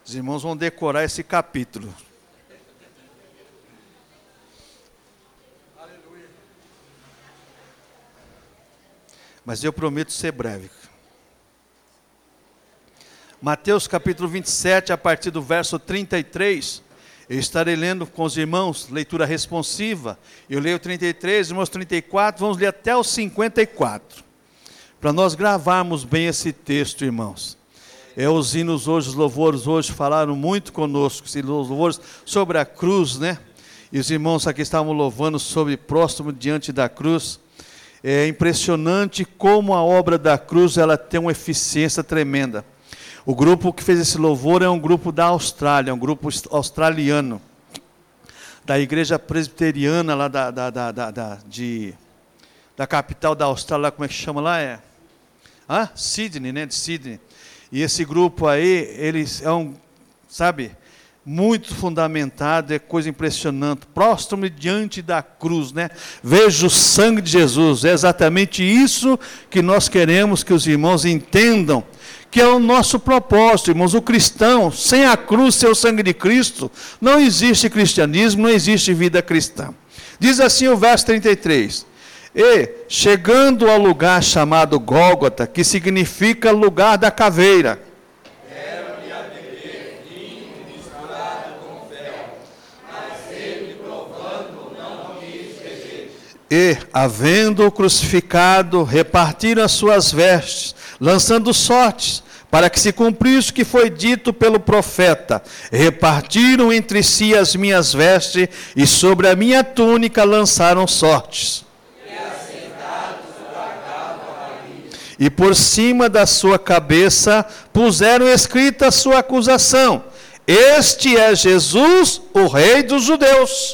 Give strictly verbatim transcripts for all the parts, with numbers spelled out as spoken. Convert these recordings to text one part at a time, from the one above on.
Os irmãos vão decorar esse capítulo. Aleluia. Mas eu prometo ser breve. Mateus capítulo vinte e sete, a partir do verso trinta e três, eu estarei lendo com os irmãos, leitura responsiva. Eu leio trinta e três, irmãos trinta e quatro, vamos ler até o cinquenta e quatro. Para nós gravarmos bem esse texto, irmãos. É, os hinos hoje, os louvores hoje falaram muito conosco, os louvores sobre a cruz, né? E os irmãos aqui estavam louvando sobre próximo diante da cruz. É impressionante como a obra da cruz, ela tem uma eficiência tremenda. O grupo que fez esse louvor é um grupo da Austrália, um grupo australiano, da igreja presbiteriana lá da, da, da, da, da, de, da capital da Austrália, como é que chama lá? É? Ah, Sydney, né? De Sydney. E esse grupo aí, eles é um, sabe, muito fundamentado, é coisa impressionante. Próximo diante da cruz, né? Veja o sangue de Jesus. É exatamente isso que nós queremos que os irmãos entendam, que é o nosso propósito, irmãos. O cristão, sem a cruz, sem o sangue de Cristo, não existe cristianismo, não existe vida cristã. Diz assim o verso trinta e três. E, chegando ao lugar chamado Gólgota, que significa lugar da caveira, deram-lhe a beber vinho misturado com fel, mas ele, provando, não quis beber. E, havendo-o crucificado, repartiram as suas vestes, lançando sortes, para que se cumprisse o que foi dito pelo profeta. Repartiram entre si as minhas vestes, e sobre a minha túnica lançaram sortes. E assentados guardavam a cabeça. E por cima da sua cabeça puseram escrita a sua acusação: Este é Jesus, o Rei dos Judeus.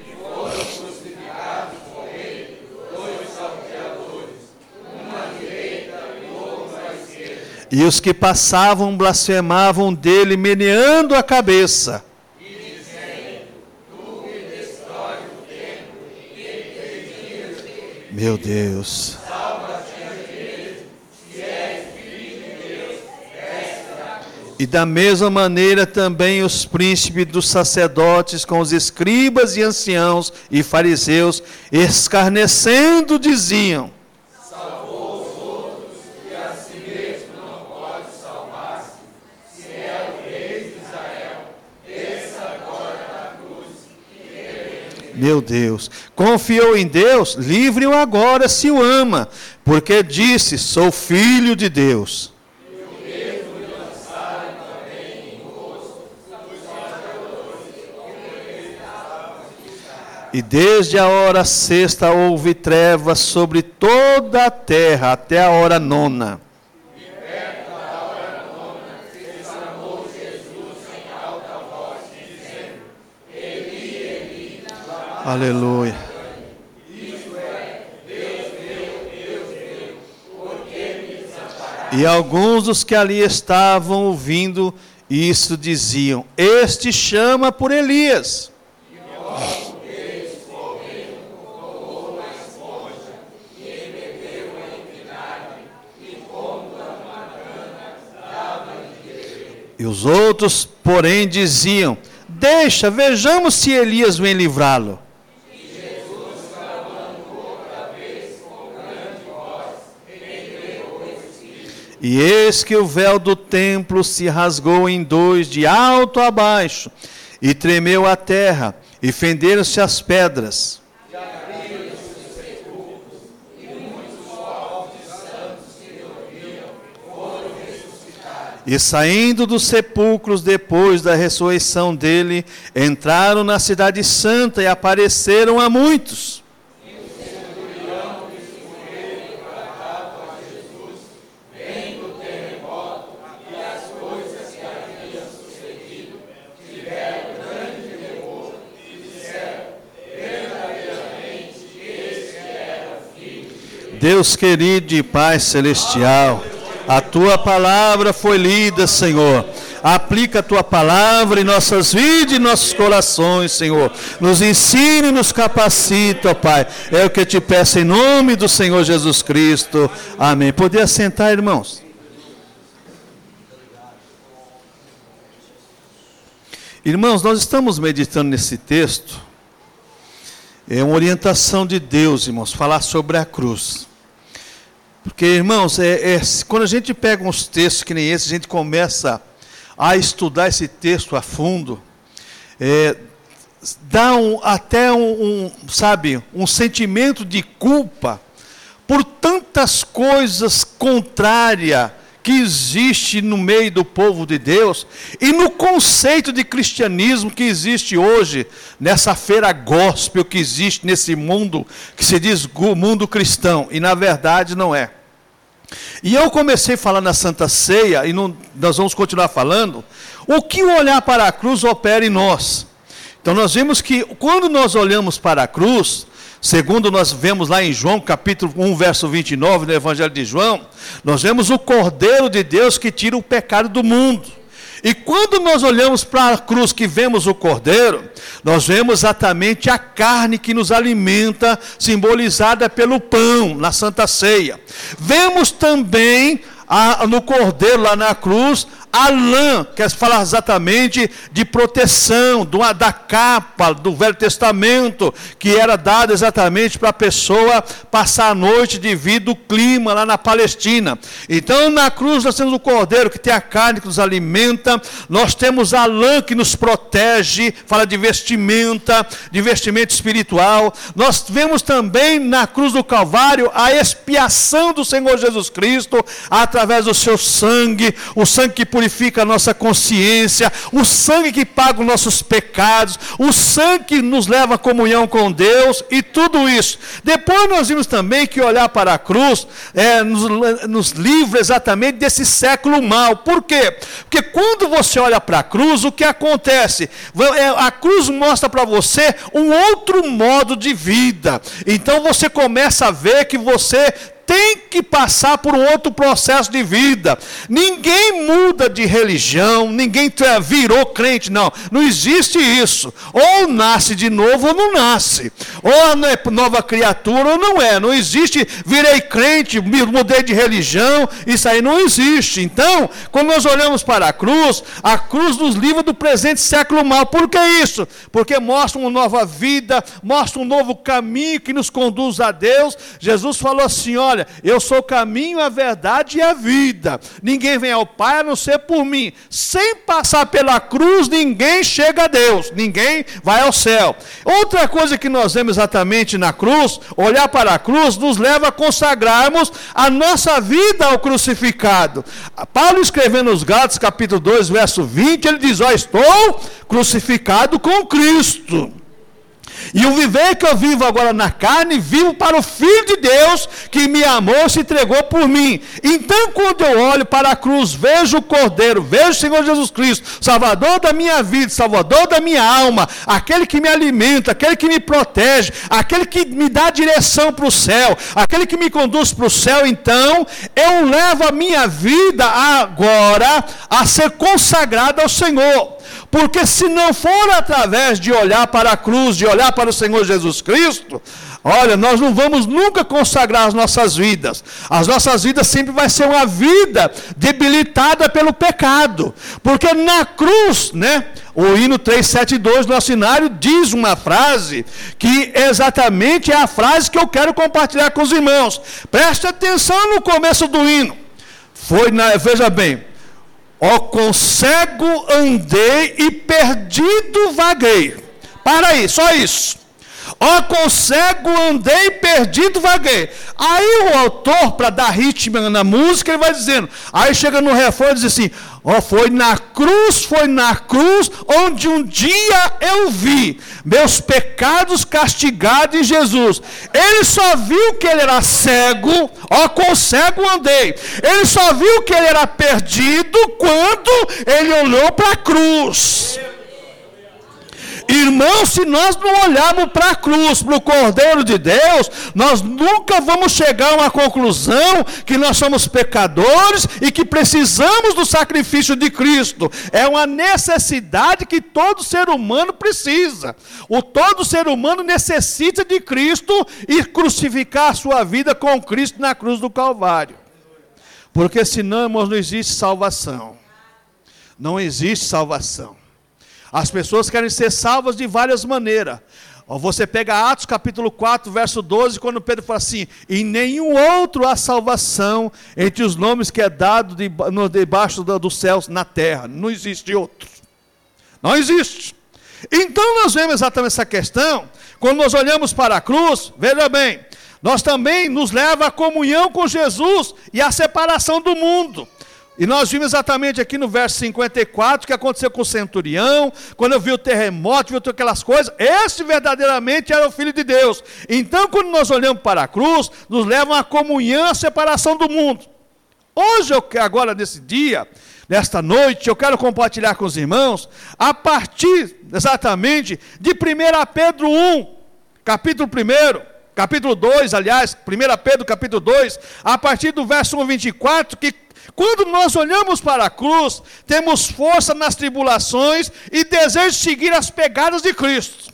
E os que passavam blasfemavam dele, meneando a cabeça. E dizendo, tu que destróis o templo e em três dias Meu Deus. salva-te a ti mesmo, se és filho de Deus, desce da cruz. E da mesma maneira também os príncipes dos sacerdotes, com os escribas e anciãos e fariseus, escarnecendo, diziam: Meu Deus, confiou em Deus, livre-o agora se o ama, porque disse, sou filho de Deus. E desde a hora sexta houve trevas sobre toda a terra, até a hora nona. Aleluia. E alguns dos que ali estavam ouvindo isso diziam: Este chama por Elias. E os outros, porém, diziam: Deixa, vejamos se Elias vem livrá-lo. E eis que o véu do templo se rasgou em dois, de alto a baixo, e tremeu a terra, e fenderam-se as pedras. E abriram-se os sepulcros, e muitos corpos de santos que dormiam foram ressuscitados. E saindo dos sepulcros depois da ressurreição dele, entraram na cidade santa e apareceram a muitos. Deus querido e Pai celestial, a Tua palavra foi lida, Senhor. Aplica a Tua palavra em nossas vidas e em nossos corações, Senhor. Nos ensine e nos capacita, Pai. É o que eu te peço em nome do Senhor Jesus Cristo. Amém. Poder assentar, irmãos? Irmãos, nós estamos meditando nesse texto, é uma orientação de Deus, irmãos, falar sobre a cruz. Porque, irmãos, é, é, quando a gente pega uns textos que nem esse, a gente começa a estudar esse texto a fundo, é, dá um, até um, um, sabe, um sentimento de culpa por tantas coisas contrárias que existe no meio do povo de Deus e no conceito de cristianismo que existe hoje, nessa feira gospel que existe nesse mundo que se diz mundo cristão, e na verdade não é. E eu comecei a falar na Santa Ceia, e não, nós vamos continuar falando, o que o olhar para a cruz opera em nós. Então nós vimos que quando nós olhamos para a cruz, segundo nós vemos lá em João, capítulo um, verso vinte e nove, no Evangelho de João, nós vemos o Cordeiro de Deus que tira o pecado do mundo. E quando nós olhamos para a cruz que vemos o Cordeiro, nós vemos exatamente a carne que nos alimenta, simbolizada pelo pão, na Santa Ceia. Vemos também a, no Cordeiro, lá na cruz, a lã, que fala exatamente de proteção, da capa do Velho Testamento, que era dada exatamente para a pessoa passar a noite devido ao clima lá na Palestina. Então na cruz nós temos o Cordeiro que tem a carne que nos alimenta, nós temos a lã que nos protege, fala de vestimenta, de vestimento espiritual. Nós vemos também na cruz do Calvário a expiação do Senhor Jesus Cristo, através do seu sangue, o sangue que purifica a nossa consciência, o sangue que paga os nossos pecados, o sangue que nos leva à comunhão com Deus e tudo isso. Depois nós vimos também que olhar para a cruz é, nos, nos livra exatamente desse século mau. Por quê? Porque quando você olha para a cruz, o que acontece? A cruz mostra para você um outro modo de vida. Então você começa a ver que você tem que passar por um outro processo de vida. Ninguém muda de religião, ninguém virou crente, não. Não existe isso. Ou nasce de novo ou não nasce. Ou é nova criatura ou não é. Não existe, virei crente, mudei de religião, isso aí não existe. Então, quando nós olhamos para a cruz, a cruz nos livra do presente século mau. Por que isso? Porque mostra uma nova vida, mostra um novo caminho que nos conduz a Deus. Jesus falou assim, olha, eu sou o caminho, a verdade e a vida. Ninguém vem ao Pai a não ser por mim. Sem passar pela cruz, ninguém chega a Deus. Ninguém vai ao céu. Outra coisa que nós vemos exatamente na cruz, olhar para a cruz, nos leva a consagrarmos a nossa vida ao crucificado. Paulo escrevendo nos Gálatas, capítulo dois, verso vinte, ele diz, ó, estou crucificado com Cristo. E o viver que eu vivo agora na carne, vivo para o Filho de Deus, que me amou e se entregou por mim. Então, quando eu olho para a cruz, vejo o Cordeiro, vejo o Senhor Jesus Cristo, Salvador da minha vida, Salvador da minha alma, aquele que me alimenta, aquele que me protege, aquele que me dá direção para o céu, aquele que me conduz para o céu, então, eu levo a minha vida agora a ser consagrada ao Senhor. Porque se não for através de olhar para a cruz, de olhar para o Senhor Jesus Cristo, olha, nós não vamos nunca consagrar as nossas vidas. As nossas vidas sempre vai ser uma vida debilitada pelo pecado. Porque na cruz, né, o hino trezentos e setenta e dois, nosso hinário, diz uma frase que exatamente é a frase que eu quero compartilhar com os irmãos. Preste atenção no começo do hino. Foi na, veja bem, ó, com cego andei e perdido vaguei. Para aí, só isso. Ó, com cego andei e perdido vaguei. Aí o autor, para dar ritmo na música, ele vai dizendo, aí chega no refrão e diz assim, ó, foi na cruz, foi na cruz, onde um dia eu vi meus pecados castigados em Jesus. Ele só viu que ele era cego, ó, com cego andei. Ele só viu que ele era perdido quando ele olhou para a cruz. Irmão, se nós não olharmos para a cruz, para o Cordeiro de Deus, nós nunca vamos chegar a uma conclusão que nós somos pecadores e que precisamos do sacrifício de Cristo. É uma necessidade que todo ser humano precisa. O todo ser humano necessita de Cristo e crucificar a sua vida com Cristo na cruz do Calvário. Porque senão, irmãos, não existe salvação. Não existe salvação. As pessoas querem ser salvas de várias maneiras. Você pega Atos capítulo quatro, verso doze, quando Pedro fala assim: em nenhum outro há salvação entre os nomes que é dado de, no, debaixo do, dos céus na terra. Não existe outro. Não existe. Então nós vemos exatamente essa questão, quando nós olhamos para a cruz, veja bem, nós também nos leva à comunhão com Jesus e à separação do mundo. E nós vimos exatamente aqui no verso cinquenta e quatro, o que aconteceu com o centurião, quando eu vi o terremoto, viu aquelas coisas, esse verdadeiramente era o Filho de Deus. Então, quando nós olhamos para a cruz, nos leva à comunhão, à separação do mundo. Hoje, eu quero, agora nesse dia, nesta noite, eu quero compartilhar com os irmãos, a partir exatamente de primeira Pedro um, capítulo um, capítulo dois, aliás, primeira Pedro capítulo dois, a partir do verso um, vinte e quatro, que quando nós olhamos para a cruz, temos força nas tribulações e desejo de seguir as pegadas de Cristo.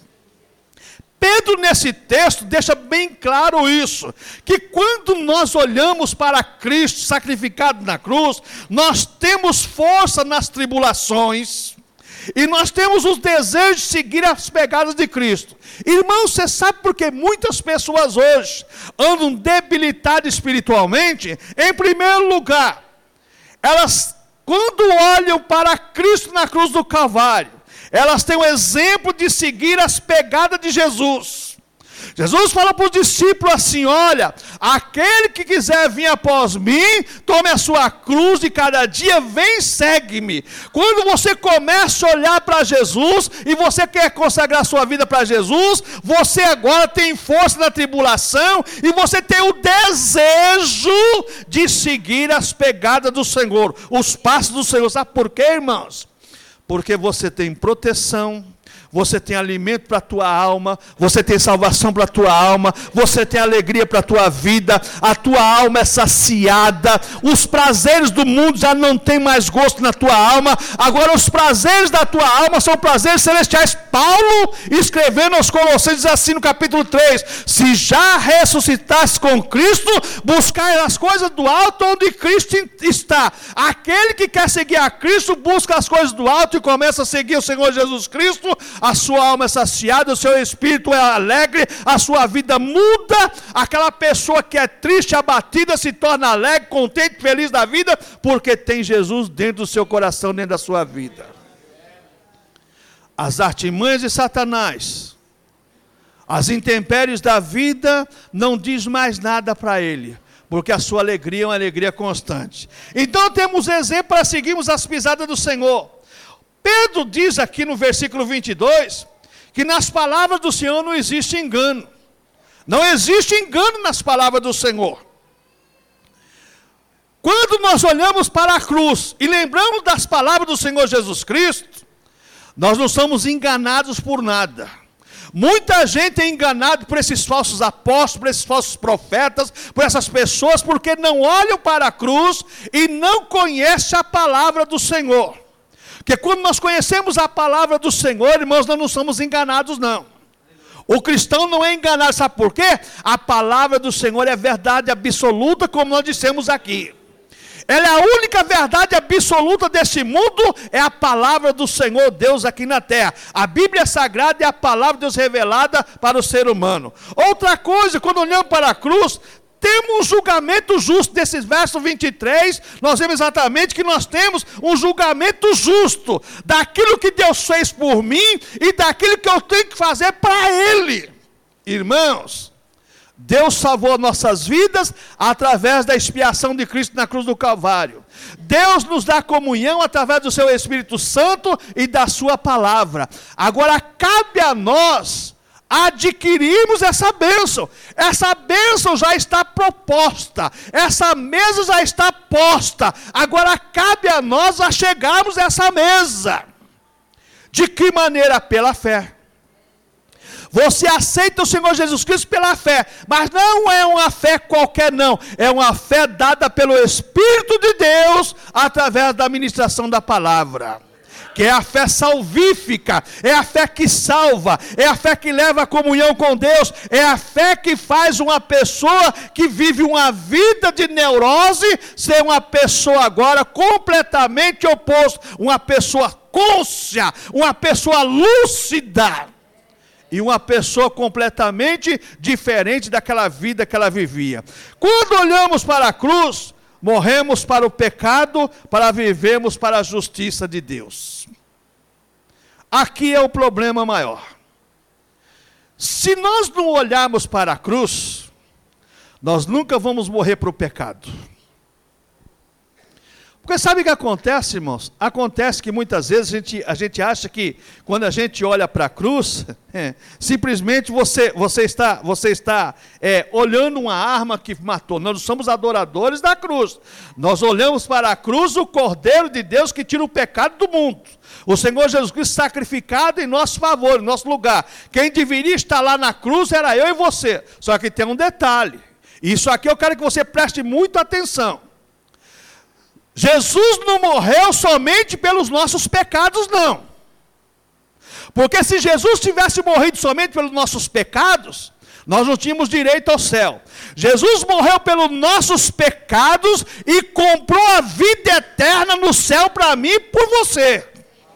Pedro, nesse texto, deixa bem claro isso, que quando nós olhamos para Cristo sacrificado na cruz, nós temos força nas tribulações e nós temos os desejos de seguir as pegadas de Cristo. Irmão, você sabe por que muitas pessoas hoje andam debilitadas espiritualmente? Em primeiro lugar, elas, quando olham para Cristo na cruz do Calvário, elas têm o exemplo de seguir as pegadas de Jesus. Jesus fala para os discípulos assim: olha, aquele que quiser vir após mim, tome a sua cruz de cada dia, vem e segue-me. Quando você começa a olhar para Jesus, e você quer consagrar sua vida para Jesus, você agora tem força na tribulação, e você tem o desejo de seguir as pegadas do Senhor, os passos do Senhor. Sabe por quê, irmãos? Porque você tem proteção, você tem alimento para a tua alma, você tem salvação para a tua alma, você tem alegria para a tua vida, a tua alma é saciada, os prazeres do mundo já não tem mais gosto na tua alma, agora os prazeres da tua alma são prazeres celestiais. Paulo, escrevendo aos Colossenses, diz assim no capítulo três, se já ressuscitaste com Cristo, buscai as coisas do alto onde Cristo está. Aquele que quer seguir a Cristo, busca as coisas do alto e começa a seguir o Senhor Jesus Cristo, a sua alma é saciada, o seu espírito é alegre, a sua vida muda, aquela pessoa que é triste, abatida, se torna alegre, contente, feliz da vida, porque tem Jesus dentro do seu coração, dentro da sua vida. As artimanhas de Satanás, as intempéries da vida, não diz mais nada para ele, porque a sua alegria é uma alegria constante. Então temos exemplo para seguirmos as pisadas do Senhor. Pedro diz aqui no versículo vinte e dois, que nas palavras do Senhor não existe engano. Não existe engano nas palavras do Senhor. Quando nós olhamos para a cruz e lembramos das palavras do Senhor Jesus Cristo, nós não somos enganados por nada. Muita gente é enganada por esses falsos apóstolos, por esses falsos profetas, por essas pessoas, porque não olham para a cruz e não conhecem a palavra do Senhor. Porque quando nós conhecemos a palavra do Senhor, irmãos, nós não somos enganados, não. O cristão não é enganado, sabe por quê? A palavra do Senhor é verdade absoluta, como nós dissemos aqui. Ela é a única verdade absoluta desse mundo, é a palavra do Senhor Deus aqui na terra. A Bíblia Sagrada é a palavra de Deus revelada para o ser humano. Outra coisa, quando olhamos para a cruz, temos um julgamento justo. Desses versos vinte e três, nós vemos exatamente que nós temos um julgamento justo daquilo que Deus fez por mim e daquilo que eu tenho que fazer para Ele. Irmãos, Deus salvou nossas vidas através da expiação de Cristo na cruz do Calvário. Deus nos dá comunhão através do seu Espírito Santo e da sua palavra. Agora cabe a nós adquirirmos essa bênção. Essa bênção já está proposta, essa mesa já está posta, agora cabe a nós a chegarmos a essa mesa. De que maneira? Pela fé. Você aceita o Senhor Jesus Cristo pela fé, mas não é uma fé qualquer não, é uma fé dada pelo Espírito de Deus, através da ministração da palavra. Que é a fé salvífica, é a fé que salva, é a fé que leva a comunhão com Deus, é a fé que faz uma pessoa que vive uma vida de neurose, ser uma pessoa agora completamente oposta, uma pessoa cônscia, uma pessoa lúcida. E uma pessoa completamente diferente daquela vida que ela vivia. Quando olhamos para a cruz, morremos para o pecado, para vivermos para a justiça de Deus. Aqui é o problema maior. Se nós não olharmos para a cruz, nós nunca vamos morrer para o pecado. Porque sabe o que acontece, irmãos? Acontece que muitas vezes a gente, a gente acha que quando a gente olha para a cruz, é, simplesmente você, você está, você está é, olhando uma arma que matou. Nós somos adoradores da cruz. Nós olhamos para a cruz, o Cordeiro de Deus que tira o pecado do mundo. O Senhor Jesus Cristo sacrificado em nosso favor, em nosso lugar. Quem deveria estar lá na cruz era eu e você. Só que tem um detalhe. Isso aqui eu quero que você preste muita atenção. Jesus não morreu somente pelos nossos pecados, não. Porque se Jesus tivesse morrido somente pelos nossos pecados, nós não tínhamos direito ao céu. Jesus morreu pelos nossos pecados e comprou a vida eterna no céu para mim e por você.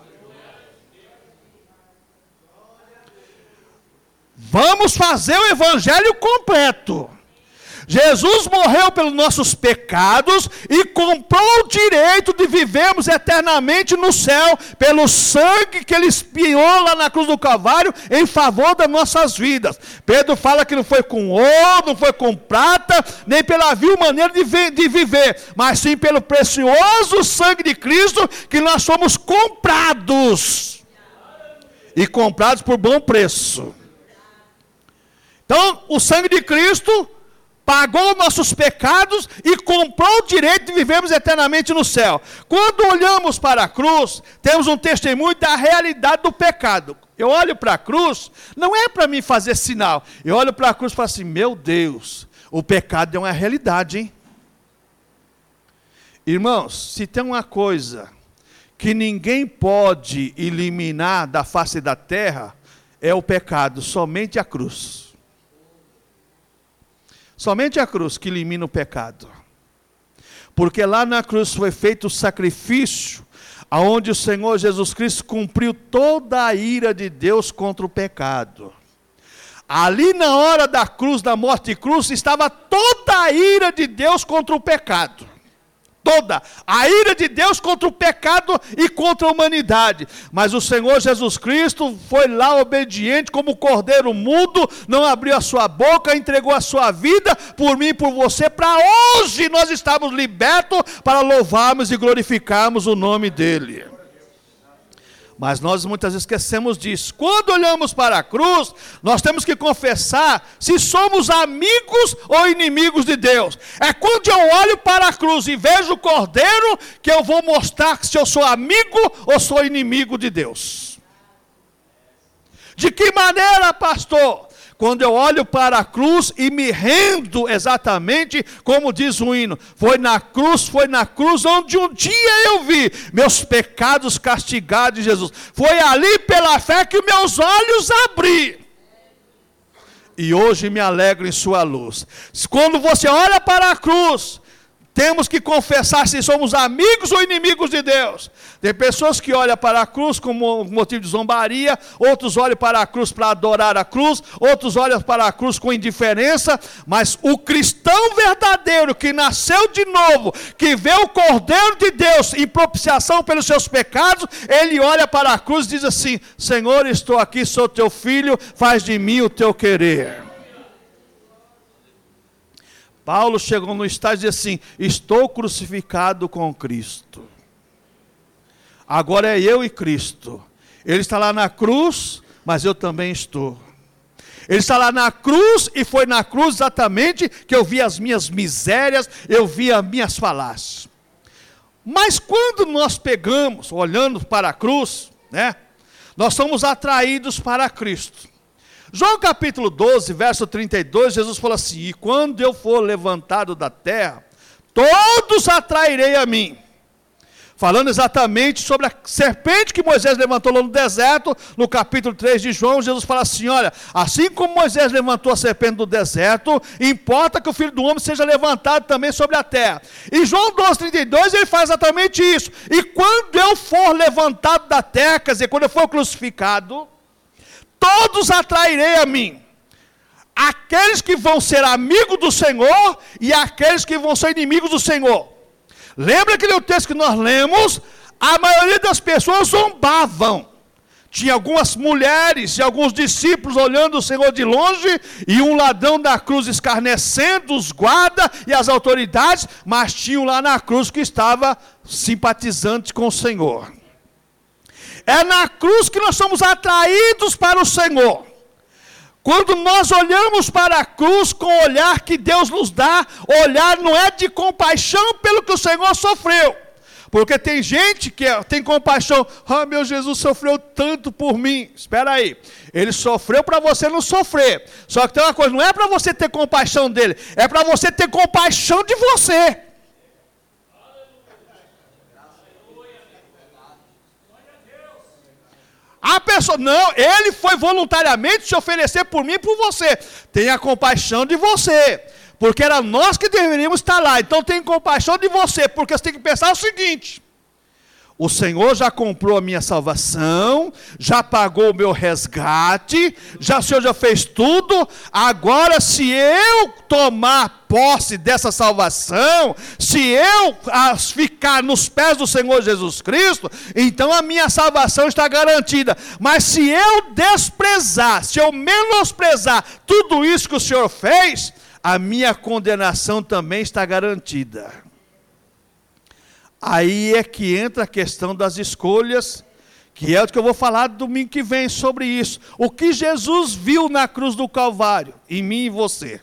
Vamos fazer o evangelho completo. Jesus morreu pelos nossos pecados e comprou o direito de vivermos eternamente no céu, pelo sangue que ele expiou lá na cruz do Calvário, em favor das nossas vidas. Pedro fala que não foi com ouro, não foi com prata, nem pela vil maneira de, de viver, mas sim pelo precioso sangue de Cristo, que nós somos comprados, e comprados por bom preço. Então, o sangue de Cristo pagou nossos pecados e comprou o direito de vivermos eternamente no céu. Quando olhamos para a cruz, temos um testemunho da realidade do pecado. Eu olho para a cruz, não é para mim fazer sinal. Eu olho para a cruz e falo assim, meu Deus, o pecado é uma realidade, hein? Irmãos, se tem uma coisa que ninguém pode eliminar da face da terra, é o pecado, somente a cruz. Somente a cruz que elimina o pecado. Porque lá na cruz foi feito o sacrifício, aonde o Senhor Jesus Cristo cumpriu toda a ira de Deus contra o pecado. Ali na hora da cruz, da morte de cruz, estava toda a ira de Deus contra o pecado. Toda a ira de Deus contra o pecado e contra a humanidade. Mas o Senhor Jesus Cristo foi lá obediente como cordeiro mudo, não abriu a sua boca, entregou a sua vida por mim e por você, para hoje nós estamos libertos para louvarmos e glorificarmos o nome dele. Mas nós muitas vezes esquecemos disso. Quando olhamos para a cruz, nós temos que confessar se somos amigos ou inimigos de Deus. É quando eu olho para a cruz e vejo o Cordeiro que eu vou mostrar se eu sou amigo ou sou inimigo de Deus. De que maneira, pastor? Quando eu olho para a cruz e me rendo exatamente como diz o hino. Foi na cruz, foi na cruz onde um dia eu vi meus pecados castigados de Jesus. Foi ali pela fé que meus olhos abri. E hoje me alegro em sua luz. Quando você olha para a cruz, temos que confessar se somos amigos ou inimigos de Deus. Tem pessoas que olham para a cruz como motivo de zombaria, outros olham para a cruz para adorar a cruz, outros olham para a cruz com indiferença, mas o cristão verdadeiro que nasceu de novo, que vê o Cordeiro de Deus em propiciação pelos seus pecados, ele olha para a cruz e diz assim, Senhor, estou aqui, sou teu filho, faz de mim o teu querer. Paulo chegou no estágio e disse assim, estou crucificado com Cristo. Agora é eu e Cristo. Ele está lá na cruz, mas eu também estou. Ele está lá na cruz e foi na cruz exatamente que eu vi as minhas misérias, eu vi as minhas falácias. Mas quando nós pegamos, olhando para a cruz, né, nós somos atraídos para Cristo. João capítulo doze, verso trinta e dois, Jesus fala assim, e quando eu for levantado da terra, todos atrairei a mim. falando exatamente sobre a serpente que Moisés levantou lá no deserto, no capítulo três de João. Jesus fala assim, olha, assim como Moisés levantou a serpente do deserto, importa que o Filho do Homem seja levantado também sobre a terra. E João doze, trinta e dois, ele faz exatamente isso. E quando eu for levantado da terra, quer dizer, quando eu for crucificado, todos atrairei a mim. Aqueles que vão ser amigos do Senhor e aqueles que vão ser inimigos do Senhor. Lembra aquele texto que nós lemos? A maioria das pessoas zombavam. Tinha algumas mulheres e alguns discípulos olhando o Senhor de longe, e um ladrão da cruz escarnecendo os guardas e as autoridades, mas tinham lá na cruz que estava simpatizante com o Senhor. É na cruz que nós somos atraídos para o Senhor. Quando nós olhamos para a cruz com o olhar que Deus nos dá, olhar não é de compaixão pelo que o Senhor sofreu. Porque tem gente que tem compaixão. Ah, meu Jesus sofreu tanto por mim. Espera aí. Ele sofreu para você não sofrer. Só que tem uma coisa, não é para você ter compaixão dele, é para você ter compaixão de você. A pessoa, não, ele foi voluntariamente se oferecer por mim e por você. Tenha compaixão de você, porque era nós que deveríamos estar lá. Então tenha compaixão de você, porque você tem que pensar o seguinte: o Senhor já comprou a minha salvação, já pagou o meu resgate, já, o Senhor já fez tudo. Agora, se eu tomar posse dessa salvação, se eu ah, ficar nos pés do Senhor Jesus Cristo, então a minha salvação está garantida. Mas se eu desprezar, se eu menosprezar tudo isso que o Senhor fez, a minha condenação também está garantida. Aí é que entra a questão das escolhas, que é o que eu vou falar domingo que vem sobre isso. O que Jesus viu na cruz do Calvário, em mim e você.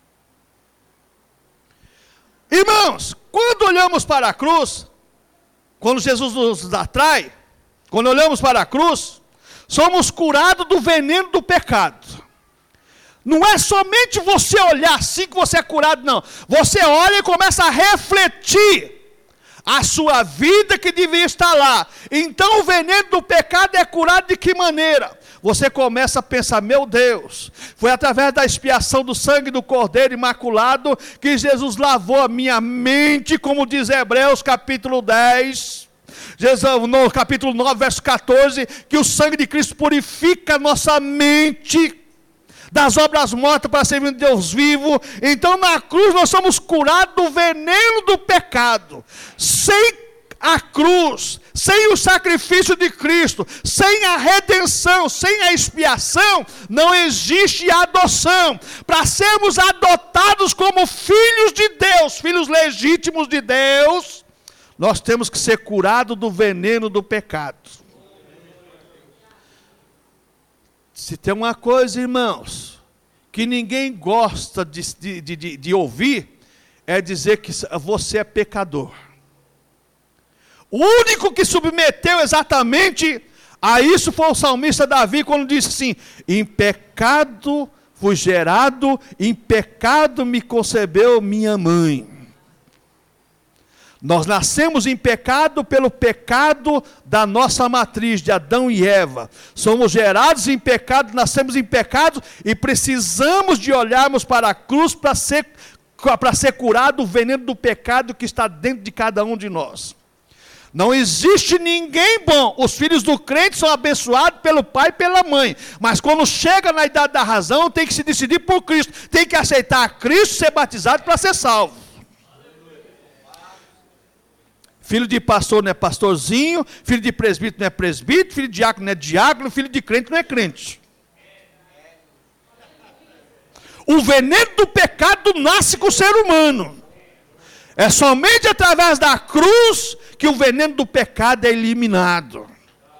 Irmãos, quando olhamos para a cruz, quando Jesus nos atrai, quando olhamos para a cruz, somos curados do veneno do pecado. Não é somente você olhar assim que você é curado, não. Você olha e começa a refletir a sua vida que devia estar lá. Então o veneno do pecado é curado de que maneira? Você começa a pensar, meu Deus, foi através da expiação do sangue do Cordeiro Imaculado que Jesus lavou a minha mente, como diz Hebreus capítulo dez, Jesus, no capítulo nove, verso catorze, que o sangue de Cristo purifica a nossa mente das obras mortas para servir de Deus vivo. Então na cruz nós somos curados do veneno do pecado. Sem a cruz, sem o sacrifício de Cristo, sem a redenção, sem a expiação, não existe adoção. Para sermos adotados como filhos de Deus, filhos legítimos de Deus, nós temos que ser curados do veneno do pecado. Se tem uma coisa, irmãos, que ninguém gosta de, de, de, de ouvir, é dizer que você é pecador. O único que submeteu exatamente a isso foi o salmista Davi, quando disse assim: em pecado fui gerado, em pecado me concebeu minha mãe. Nós nascemos em pecado pelo pecado da nossa matriz, de Adão e Eva. Somos gerados em pecado, nascemos em pecado e precisamos de olharmos para a cruz para ser, para ser curado o veneno do pecado que está dentro de cada um de nós. Não existe ninguém bom. Os filhos do crente são abençoados pelo pai e pela mãe. Mas quando chega na idade da razão, tem que se decidir por Cristo. Tem que aceitar Cristo, ser batizado para ser salvo. Filho de pastor não é pastorzinho, filho de presbítero não é presbítero, filho de diácono não é diácono, filho de crente não é crente. O veneno do pecado nasce com o ser humano. É somente através da cruz que o veneno do pecado é eliminado.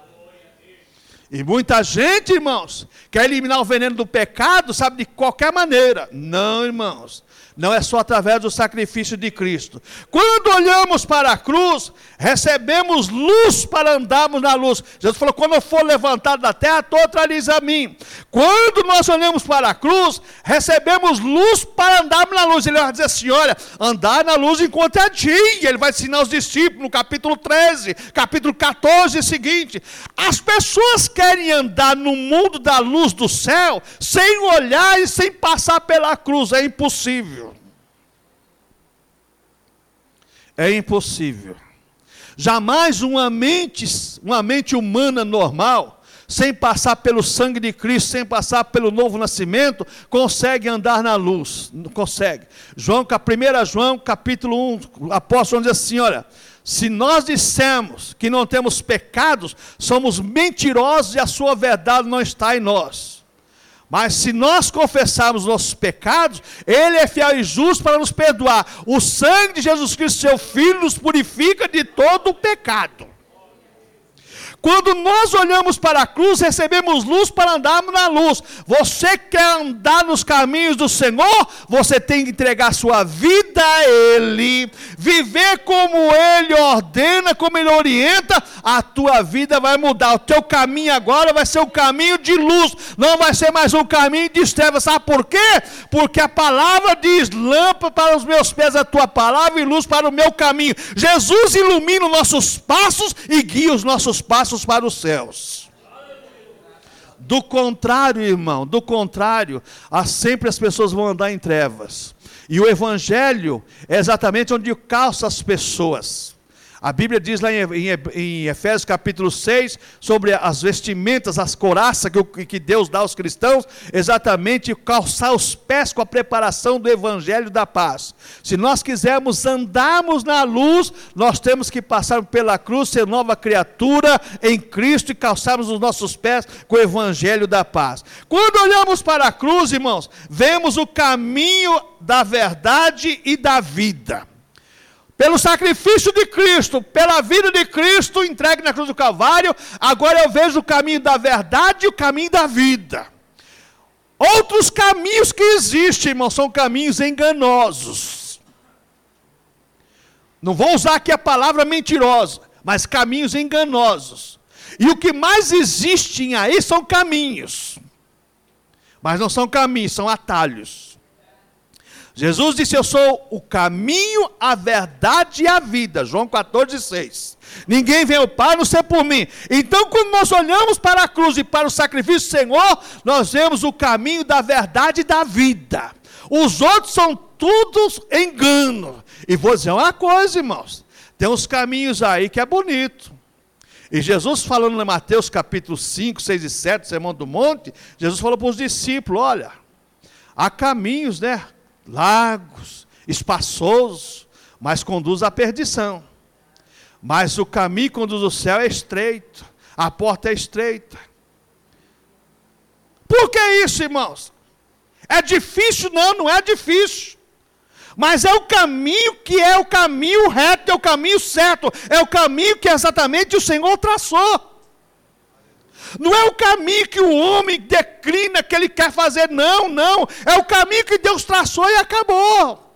E muita gente, irmãos, quer eliminar o veneno do pecado, sabe, de qualquer maneira. Não, irmãos. não é só através do sacrifício de Cristo. Quando olhamos para a cruz, recebemos luz para andarmos na luz. Jesus falou, quando eu for levantado da terra, todos trarás a mim. Quando nós olhamos para a cruz, recebemos luz para andarmos na luz. Ele vai dizer assim, olha, andar na luz enquanto é dia. Ele vai ensinar os discípulos no capítulo treze, capítulo quatorze e seguinte. As pessoas querem andar no mundo da luz do céu, sem olhar e sem passar pela cruz. É impossível. É impossível. Jamais uma mente, uma mente humana normal, sem passar pelo sangue de Cristo, sem passar pelo novo nascimento, consegue andar na luz. Não consegue. João, primeiro João, capítulo um, o apóstolo diz assim, olha, se nós dissermos que não temos pecados, somos mentirosos e a sua verdade não está em nós. Mas se nós confessarmos nossos pecados, Ele é fiel e justo para nos perdoar. O sangue de Jesus Cristo, seu Filho, nos purifica de todo o pecado. Quando nós olhamos para a cruz, recebemos luz para andarmos na luz. Você quer andar nos caminhos do Senhor? Você tem que entregar sua vida a Ele, viver como Ele ordena, como Ele orienta, a tua vida vai mudar. O teu caminho agora vai ser um caminho de luz, não vai ser mais um caminho de trevas. Sabe por quê? Porque a palavra diz, lâmpada para os meus pés a tua palavra e luz para o meu caminho. Jesus ilumina os nossos passos e guia os nossos passos para os céus. Do contrário, irmão, do contrário, há sempre as pessoas vão andar em trevas. E o evangelho é exatamente onde calça as pessoas. A Bíblia diz lá em, em, em Efésios capítulo seis, sobre as vestimentas, as couraças que, que Deus dá aos cristãos, exatamente calçar os pés com a preparação do evangelho da paz. Se nós quisermos andarmos na luz, nós temos que passar pela cruz, ser nova criatura em Cristo e calçarmos os nossos pés com o evangelho da paz. Quando olhamos para a cruz, irmãos, vemos o caminho da verdade e da vida. Pelo sacrifício de Cristo, pela vida de Cristo, entregue na cruz do Calvário, agora eu vejo o caminho da verdade e o caminho da vida. Outros caminhos que existem, irmão, são caminhos enganosos. Não vou usar aqui a palavra mentirosa, mas caminhos enganosos. E o que mais existem aí são caminhos. Mas não são caminhos, são atalhos. Jesus disse, eu sou o caminho, a verdade e a vida. João quatorze, seis. Ninguém vem ao Pai, não ser por mim. Então, quando nós olhamos para a cruz e para o sacrifício do Senhor, nós vemos o caminho da verdade e da vida. Os outros são todos engano. E vou dizer uma coisa, irmãos. Tem uns caminhos aí que é bonito. E Jesus falando em Mateus capítulo cinco, seis e sete, Sermão do Monte, Jesus falou para os discípulos, olha, há caminhos, né? Largos, espaçosos, mas conduz à perdição. Mas o caminho que conduz ao céu é estreito, a porta é estreita. Por que isso, irmãos? É difícil? Não, não é difícil. Mas é o caminho que é o caminho reto, é o caminho certo, é o caminho que exatamente o Senhor traçou. Não é o caminho que o homem declina, que ele quer fazer, não, não. É o caminho que Deus traçou e acabou.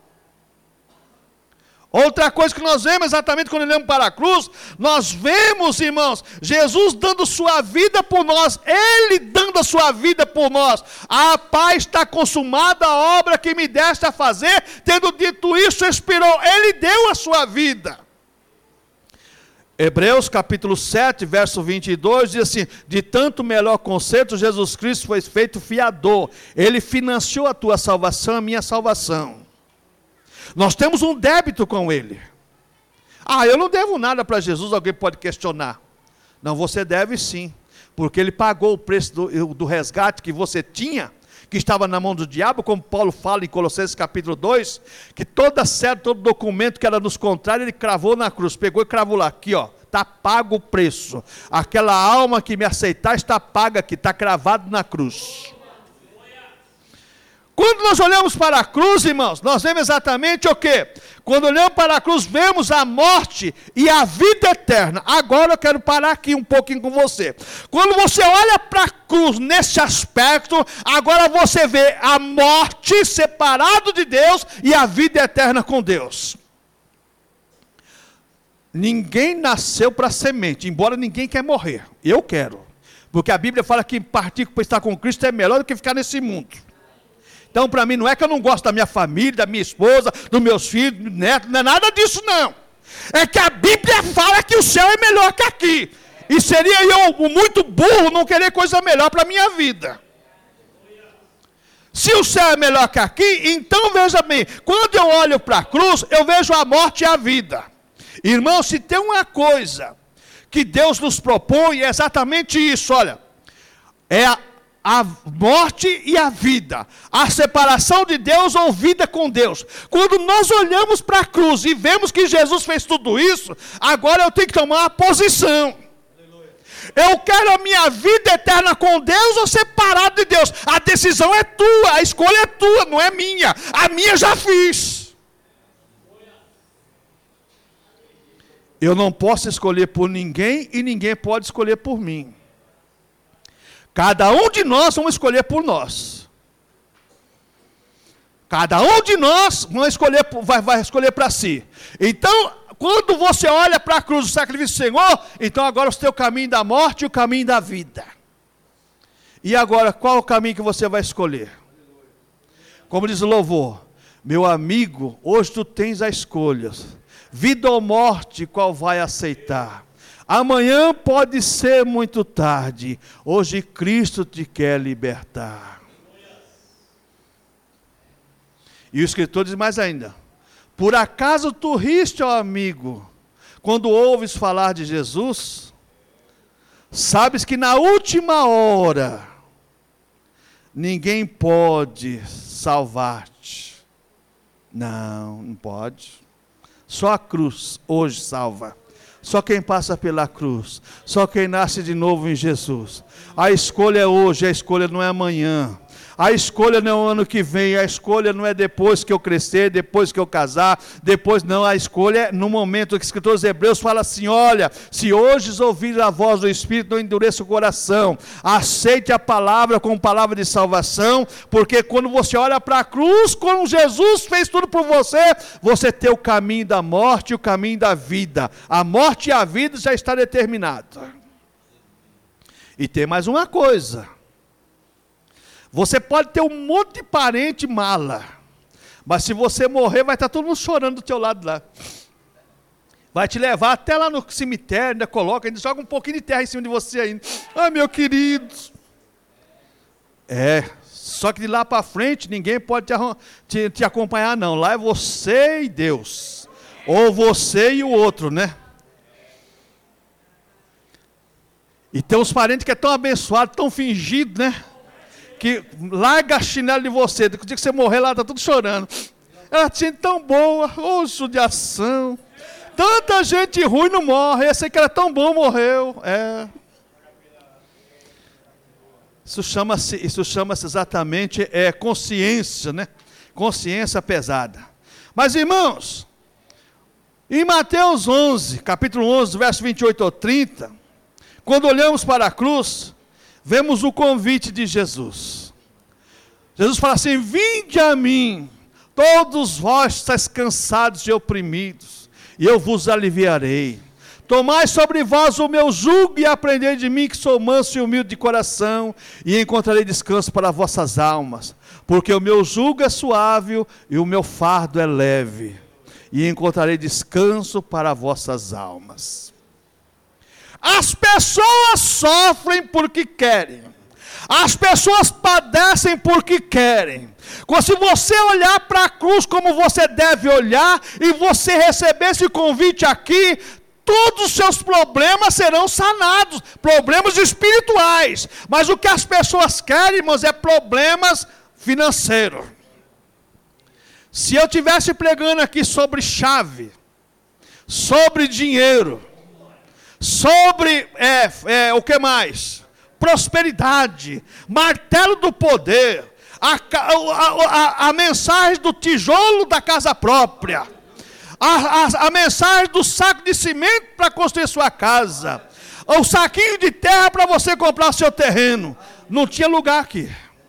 Outra coisa que nós vemos exatamente quando olhamos para a cruz, nós vemos, irmãos, Jesus dando sua vida por nós, Ele dando a sua vida por nós. A paz está consumada, a obra que me deste a fazer, tendo dito isso, expirou. Ele deu a sua vida. Hebreus capítulo sete, verso vinte e dois, diz assim, de tanto melhor conceito, Jesus Cristo foi feito fiador. Ele financiou a tua salvação, a minha salvação. Nós temos um débito com Ele. Ah, eu não devo nada para Jesus, alguém pode questionar. Não, você deve sim, porque Ele pagou o preço do, do resgate que você tinha, que estava na mão do diabo, como Paulo fala em Colossenses capítulo dois, que toda certa, todo documento que era nos contrário, Ele cravou na cruz, pegou e cravou lá, aqui ó, está pago o preço. Aquela alma que me aceitar está paga aqui, está cravado na cruz. Quando nós olhamos para a cruz, irmãos, nós vemos exatamente o quê? Quando olhamos para a cruz, vemos a morte e a vida eterna. Agora eu quero parar aqui um pouquinho com você. Quando você olha para a cruz nesse aspecto, agora você vê a morte separado de Deus e a vida eterna com Deus. Ninguém nasceu para semente, embora ninguém quer morrer. Eu quero. Porque a Bíblia fala que partir para estar com Cristo é melhor do que ficar nesse mundo. Então, para mim, não é que eu não gosto da minha família, da minha esposa, dos meus filhos, netos, não é nada disso, não. É que a Bíblia fala que o céu é melhor que aqui. E seria eu muito burro não querer coisa melhor para a minha vida. Se o céu é melhor que aqui, então veja bem, quando eu olho para a cruz, eu vejo a morte e a vida. Irmão, se tem uma coisa que Deus nos propõe, é exatamente isso, olha. É a A morte e a vida, a separação de Deus ou vida com Deus. Quando nós olhamos para a cruz e vemos que Jesus fez tudo isso, agora eu tenho que tomar uma posição. Eu quero a minha vida eterna com Deus ou separado de Deus? A decisão é tua, a escolha é tua, não é minha. A minha já fiz. Eu não posso escolher por ninguém e ninguém pode escolher por mim. Cada um de nós vamos escolher por nós. Cada um de nós vai escolher, vai, vai escolher para si. Então, quando você olha para a cruz do sacrifício do Senhor, então agora o teu caminho da morte e o caminho da vida. E agora, qual o caminho que você vai escolher? Como diz o louvor, meu amigo, hoje tu tens a escolha. Vida ou morte, qual vai aceitar? Amanhã pode ser muito tarde. Hoje Cristo te quer libertar. E o escritor diz mais ainda. Por acaso tu riste, ó amigo, quando ouves falar de Jesus? Sabes que na última hora, ninguém pode salvar-te. Não, não pode. Só a cruz hoje salva. Só quem passa pela cruz, só quem nasce de novo em Jesus. A escolha é hoje, a escolha não é amanhã. A escolha não é o ano que vem, a escolha não é depois que eu crescer, depois que eu casar, depois não, a escolha é no momento que o escritor dos Hebreus fala assim, olha, se hoje ouvir a voz do Espírito, não endureça o coração, aceite a palavra como palavra de salvação, porque quando você olha para a cruz, quando Jesus fez tudo por você, você tem o caminho da morte e o caminho da vida. A morte e a vida já está determinada. E tem mais uma coisa. Você pode ter um monte de parente mala, mas se você morrer, vai estar todo mundo chorando do teu lado lá. Vai te levar até lá no cemitério, ainda coloca, ainda joga um pouquinho de terra em cima de você ainda. Ah, meu querido. É, só que de lá para frente, ninguém pode te, te, te acompanhar não. Lá é você e Deus. Ou você e o outro, né? E tem uns parentes que é tão abençoado, tão fingido, né? Que larga a chinela de você, do dia que você morrer lá, está tudo chorando. Ela tinha tão boa, ô oh, judiação. Tanta gente ruim não morre, esse aí que era tão bom morreu. É. Isso chama-se, isso chama-se exatamente é, consciência, né? Consciência pesada. Mas irmãos, em Mateus onze, capítulo onze, verso vinte e oito ao trinta, quando olhamos para a cruz, vemos o convite de Jesus. Jesus fala assim, vinde a mim, todos vós estáis cansados e oprimidos, e eu vos aliviarei. Tomai sobre vós o meu jugo e aprendei de mim, que sou manso e humilde de coração, e encontrarei descanso para vossas almas, porque o meu jugo é suave e o meu fardo é leve, e encontrarei descanso para vossas almas. As pessoas sofrem porque querem. As pessoas padecem porque querem. Se você olhar para a cruz como você deve olhar, e você receber esse convite aqui, todos os seus problemas serão sanados, problemas espirituais. Mas o que as pessoas querem, irmãos, é problemas financeiros. Se eu estivesse pregando aqui sobre chave, sobre dinheiro, sobre, é, é, o que mais? Prosperidade, martelo do poder, a, a, a, a mensagem do tijolo da casa própria, a, a, a mensagem do saco de cimento para construir sua casa, o saquinho de terra para você comprar seu terreno. Não tinha lugar aqui.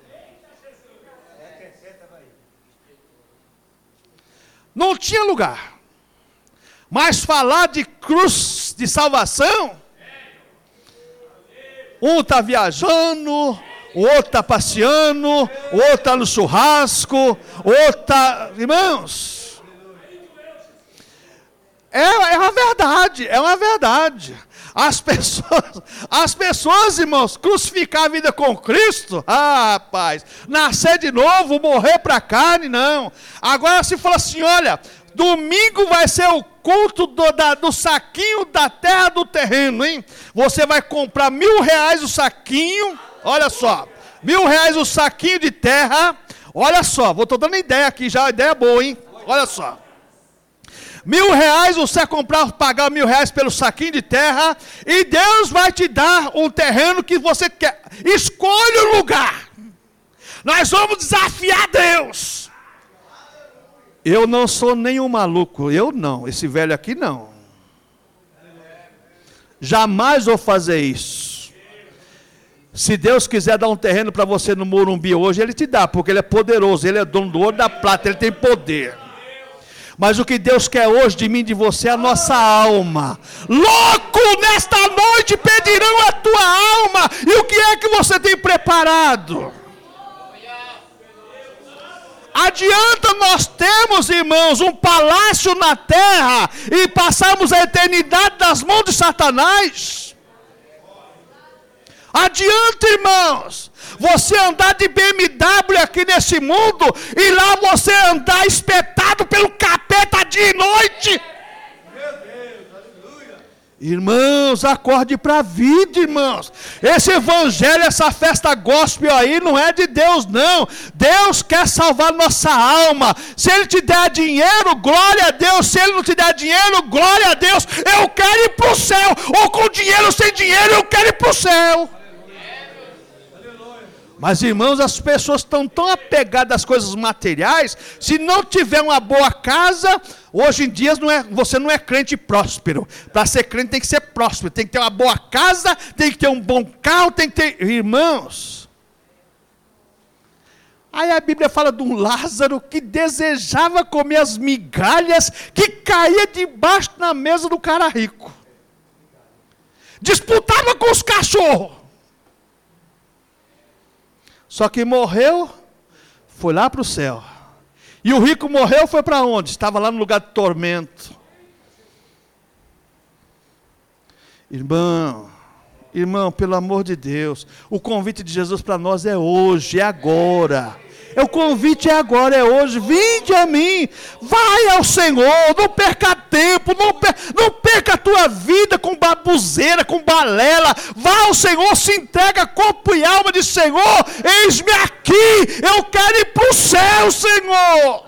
Não tinha lugar. Mas falar de cruz de salvação, um está viajando, o outro está passeando, o outro está no churrasco, o outro está... Irmãos, é, é uma verdade, é uma verdade. As pessoas, as pessoas, irmãos, crucificar a vida com Cristo, ah, rapaz, nascer de novo, morrer para a carne, não. Agora se fala assim, olha, domingo vai ser o culto do, da, do saquinho da terra do terreno, hein? Você vai comprar mil reais o saquinho, olha só, mil reais o saquinho de terra, olha só, vou tô dando ideia aqui já, ideia boa, hein? Olha só. Mil reais você vai comprar, pagar mil reais pelo saquinho de terra, e Deus vai te dar um terreno que você quer. Escolhe o lugar. Nós vamos desafiar Deus. Eu não sou nenhum maluco, eu não, esse velho aqui não. Jamais vou fazer isso. Se Deus quiser dar um terreno para você no Morumbi hoje, Ele te dá, porque Ele é poderoso, Ele é dono do ouro e da prata, Ele tem poder. Mas o que Deus quer hoje de mim e de você é a nossa alma. Louco, nesta noite pedirão a tua alma. E o que é que você tem preparado? Adianta nós termos, irmãos, um palácio na terra e passarmos a eternidade nas mãos de Satanás? Adianta, irmãos, você andar de B M W aqui nesse mundo e lá você andar espetado pelo capeta dia e noite. Irmãos, acorde para a vida, irmãos. Esse evangelho, essa festa gospel aí não é de Deus, não. Deus quer salvar nossa alma. Se Ele te der dinheiro, glória a Deus. Se Ele não te der dinheiro, glória a Deus. Eu quero ir para o céu. Ou com dinheiro ou sem dinheiro, eu quero ir para o céu. Mas, irmãos, as pessoas estão tão apegadas às coisas materiais. Se não tiver uma boa casa, hoje em dia não é, você não é crente próspero. Para ser crente tem que ser próspero, tem que ter uma boa casa, tem que ter um bom carro, tem que ter... Irmãos, aí a Bíblia fala de um Lázaro que desejava comer as migalhas que caía debaixo da mesa do cara rico. Disputava com os cachorros. Só que morreu, foi lá para o céu. E o rico morreu, foi para onde? Estava lá no lugar de tormento. Irmão, irmão, pelo amor de Deus, o convite de Jesus para nós é hoje, é agora. É o convite é agora, é hoje. Vinde a mim, vai ao Senhor, não perca tempo, não, per, não perca a tua vida com babuzeira, com balela. Vá ao Senhor, se entrega corpo e alma de Senhor, eis-me aqui, eu quero ir para o céu, Senhor.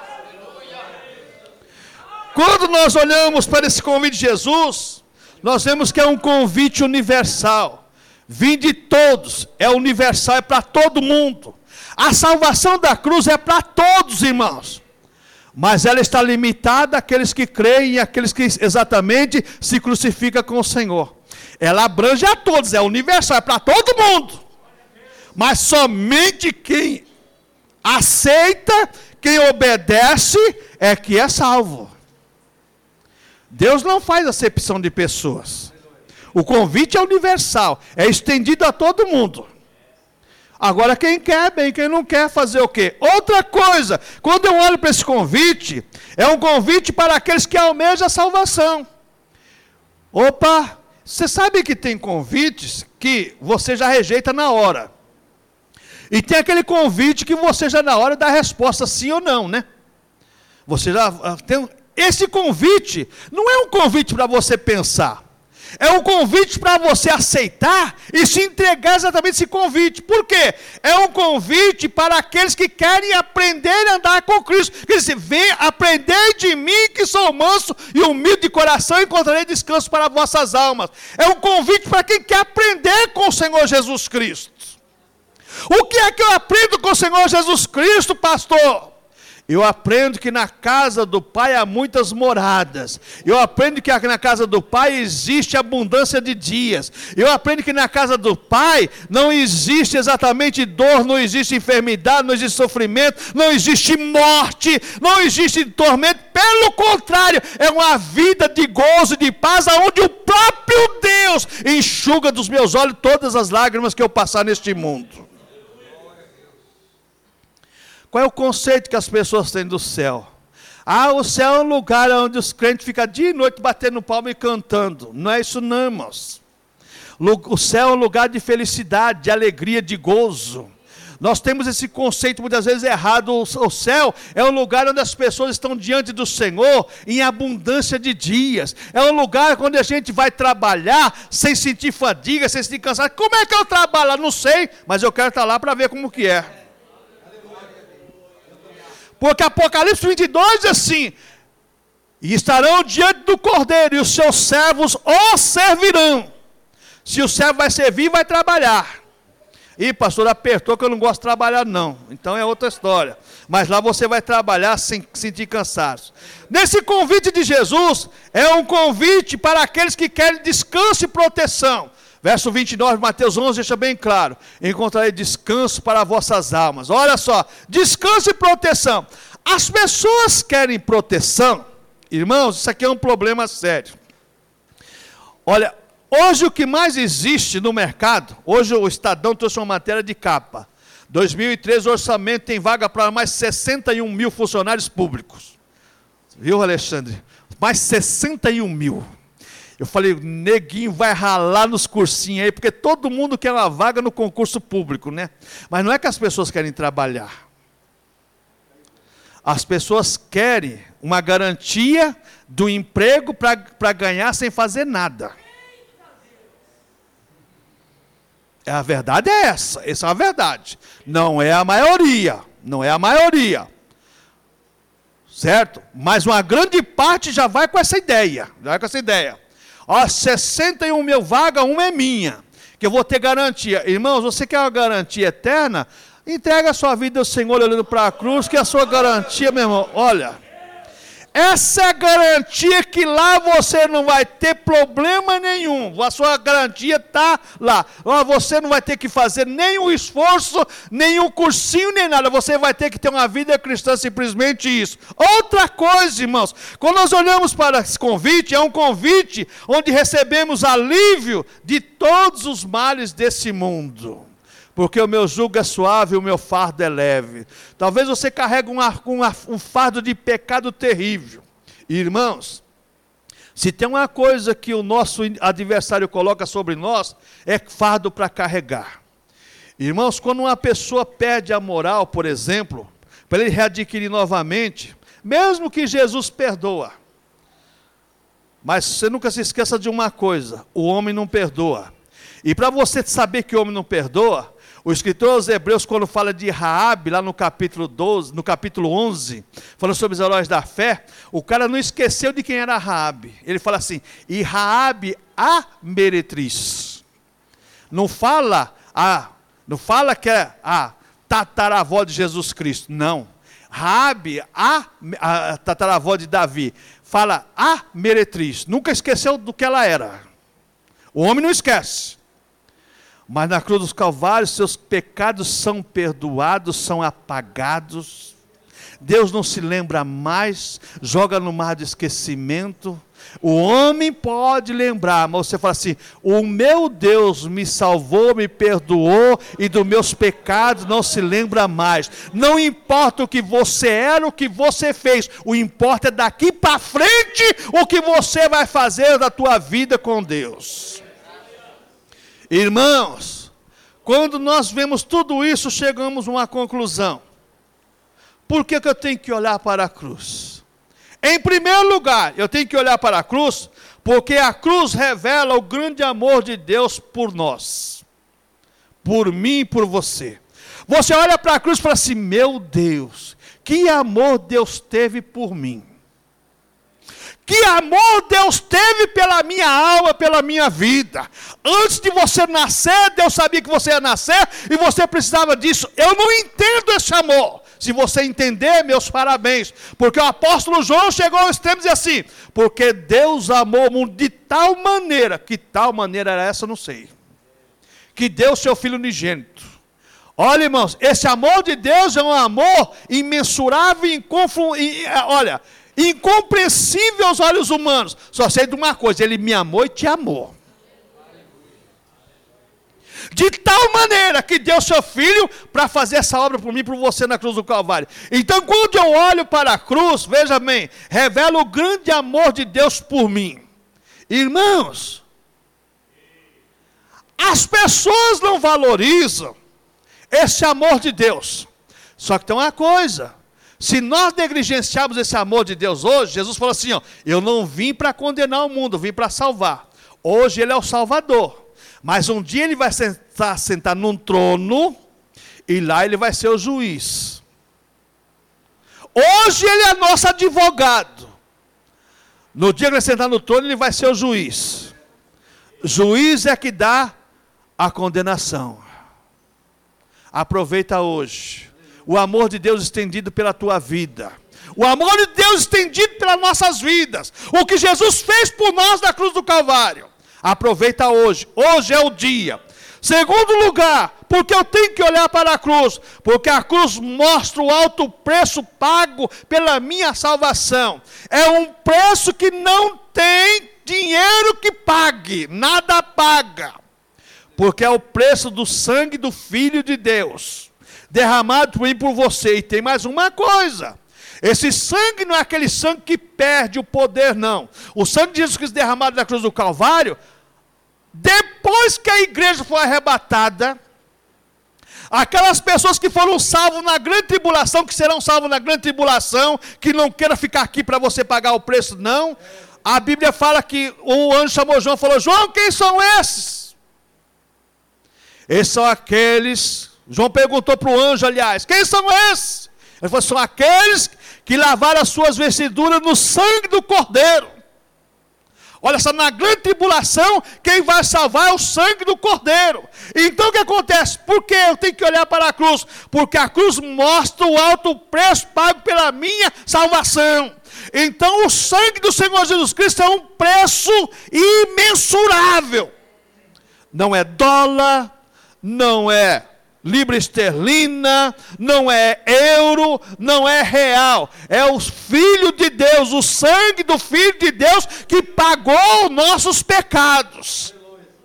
Quando nós olhamos para esse convite de Jesus, nós vemos que é um convite universal. Vinde todos, é universal, é para todo mundo. A salvação da cruz é para todos, irmãos. Mas ela está limitada àqueles que creem e àqueles que exatamente se crucificam com o Senhor. Ela abrange a todos, é universal, é para todo mundo. Mas somente quem aceita, quem obedece, é que é salvo. Deus não faz acepção de pessoas. O convite é universal, é estendido a todo mundo. Agora quem quer, bem, quem não quer, fazer o quê? Outra coisa, quando eu olho para esse convite, é um convite para aqueles que almejam a salvação. Opa, você sabe que tem convites que você já rejeita na hora. E tem aquele convite que você já na hora dá a resposta sim ou não, né? Você já tem... Esse convite não é um convite para você pensar. É um convite para você aceitar e se entregar exatamente esse convite. Por quê? É um convite para aqueles que querem aprender a andar com Cristo. Quer dizer, vem aprender de mim que sou manso e humilde de coração e encontrarei descanso para vossas almas. É um convite para quem quer aprender com o Senhor Jesus Cristo. O que é que eu aprendo com o Senhor Jesus Cristo, pastor? Eu aprendo que na casa do Pai há muitas moradas. Eu aprendo que na casa do Pai existe abundância de dias. Eu aprendo que na casa do Pai não existe exatamente dor, não existe enfermidade, não existe sofrimento, não existe morte, não existe tormento. Pelo contrário, é uma vida de gozo, de paz, onde o próprio Deus enxuga dos meus olhos todas as lágrimas que eu passar neste mundo. Qual é o conceito que as pessoas têm do céu? Ah, o céu é um lugar onde os crentes ficam dia e noite batendo palma e cantando. Não é isso não, irmãos. O céu é um lugar de felicidade, de alegria, de gozo. Nós temos esse conceito muitas vezes errado. O céu é um lugar onde as pessoas estão diante do Senhor em abundância de dias. É um lugar onde a gente vai trabalhar sem sentir fadiga, sem sentir cansado. Como é que eu trabalho? Não sei, mas eu quero estar lá para ver como que é. Porque Apocalipse vinte e dois diz assim: e estarão diante do Cordeiro, e os seus servos o servirão. Se o servo vai servir, vai trabalhar. Ih, pastor, apertou que eu não gosto de trabalhar não. Então é outra história. Mas lá você vai trabalhar sem sentir cansaço. Nesse convite de Jesus, é um convite para aqueles que querem descanso e proteção. Verso vinte e nove, Mateus onze, deixa bem claro: encontrarei descanso para vossas almas. Olha só, descanso e proteção. As pessoas querem proteção. Irmãos, isso aqui é um problema sério. Olha, hoje o que mais existe no mercado, hoje o Estadão trouxe uma matéria de capa. dois mil e treze, o orçamento tem vaga para mais sessenta e um mil funcionários públicos. Viu, Alexandre? Mais sessenta e um mil. Eu falei, neguinho vai ralar nos cursinhos aí, porque todo mundo quer uma vaga no concurso público, né? Mas não é que as pessoas querem trabalhar. As pessoas querem uma garantia do emprego para ganhar sem fazer nada. A verdade é essa, essa é a verdade. Não é a maioria, não é a maioria. Certo? Mas uma grande parte já vai com essa ideia, já vai com essa ideia. Ó, sessenta e um mil vagas, uma é minha, que eu vou ter garantia. Irmãos, você quer uma garantia eterna? Entrega a sua vida ao Senhor olhando para a cruz, que é a sua garantia, meu irmão. Olha, essa é a garantia que lá você não vai ter problema nenhum. A sua garantia está lá. Lá você não vai ter que fazer nenhum esforço, nenhum cursinho, nem nada. Você vai ter que ter uma vida cristã, simplesmente isso. Outra coisa, irmãos, quando nós olhamos para esse convite, é um convite onde recebemos alívio de todos os males desse mundo. Porque o meu jugo é suave e o meu fardo é leve. Talvez você carregue um, um, um fardo de pecado terrível. Irmãos, se tem uma coisa que o nosso adversário coloca sobre nós, é fardo para carregar. Irmãos, quando uma pessoa perde a moral, por exemplo, para ele readquirir novamente, mesmo que Jesus perdoa, mas você nunca se esqueça de uma coisa: o homem não perdoa. E para você saber que o homem não perdoa, o escritor aos Hebreus, quando fala de Raabe, lá no capítulo doze, no capítulo onze, falando sobre os heróis da fé, o cara não esqueceu de quem era Raabe. Ele fala assim: e Raabe a meretriz. Não fala a, não fala que é a tataravó de Jesus Cristo, não. Raabe a, a tataravó de Davi. Fala a meretriz. Nunca esqueceu do que ela era. O homem não esquece. Mas na cruz dos Calvários, seus pecados são perdoados, são apagados. Deus não se lembra mais, joga no mar de esquecimento. O homem pode lembrar, mas você fala assim: o meu Deus me salvou, me perdoou, e dos meus pecados não se lembra mais. Não importa o que você era, o que você fez, o importa é daqui para frente o que você vai fazer da tua vida com Deus. Irmãos, quando nós vemos tudo isso, chegamos a uma conclusão. Por que que eu tenho que olhar para a cruz? Em primeiro lugar, eu tenho que olhar para a cruz, porque a cruz revela o grande amor de Deus por nós. Por mim e por você. Você olha para a cruz e fala assim: meu Deus, que amor Deus teve por mim. Que amor Deus teve pela minha alma, ansiava pela minha vida. Antes de você nascer, Deus sabia que você ia nascer e você precisava disso. Eu não entendo esse amor. Se você entender, meus parabéns. Porque o apóstolo João chegou ao extremo de dizer assim: porque Deus amou o mundo de tal maneira, que tal maneira era essa, eu não sei, que deu o seu Filho unigênito. Olha, irmãos, esse amor de Deus é um amor imensurável e inconfu... olha, incompreensível aos olhos humanos. Só sei de uma coisa: Ele me amou e te amou. De tal maneira que deu seu Filho para fazer essa obra por mim e por você na cruz do Calvário. Então, quando eu olho para a cruz, veja bem, revela o grande amor de Deus por mim. Irmãos, as pessoas não valorizam esse amor de Deus. Só que tem uma coisa: se nós negligenciarmos esse amor de Deus hoje, Jesus falou assim, ó, eu não vim para condenar o mundo, eu vim para salvar. Hoje Ele é o Salvador. Mas um dia Ele vai sentar, sentar num trono, e lá Ele vai ser o juiz. Hoje Ele é nosso advogado. No dia que Ele sentar no trono, Ele vai ser o juiz. Juiz é que dá a condenação. Aproveita hoje o amor de Deus estendido pela tua vida. O amor de Deus estendido pelas nossas vidas. O que Jesus fez por nós na cruz do Calvário. Aproveita hoje. Hoje é o dia. Segundo lugar, porque eu tenho que olhar para a cruz. Porque a cruz mostra o alto preço pago pela minha salvação. É um preço que não tem dinheiro que pague. Nada paga. Porque é o preço do sangue do Filho de Deus, derramado por mim e por você. E tem mais uma coisa: esse sangue não é aquele sangue que perde o poder, não. O sangue de Jesus Cristo derramado na cruz do Calvário, depois que a igreja foi arrebatada, aquelas pessoas que foram salvas na grande tribulação, que serão salvas na grande tribulação, que não queiram ficar aqui para você pagar o preço, não. A Bíblia fala que o anjo chamou João e falou: João, quem são esses? Esses são aqueles, João perguntou para o anjo, aliás, quem são esses? Ele falou: são aqueles que lavaram as suas vestiduras no sangue do Cordeiro. Olha só, na grande tribulação, quem vai salvar é o sangue do Cordeiro. Então o que acontece? Por que eu tenho que olhar para a cruz? Porque a cruz mostra o alto preço pago pela minha salvação. Então o sangue do Senhor Jesus Cristo é um preço imensurável. Não é dólar, não é libra esterlina, não é euro, não é real. É o Filho de Deus, o sangue do Filho de Deus que pagou nossos pecados.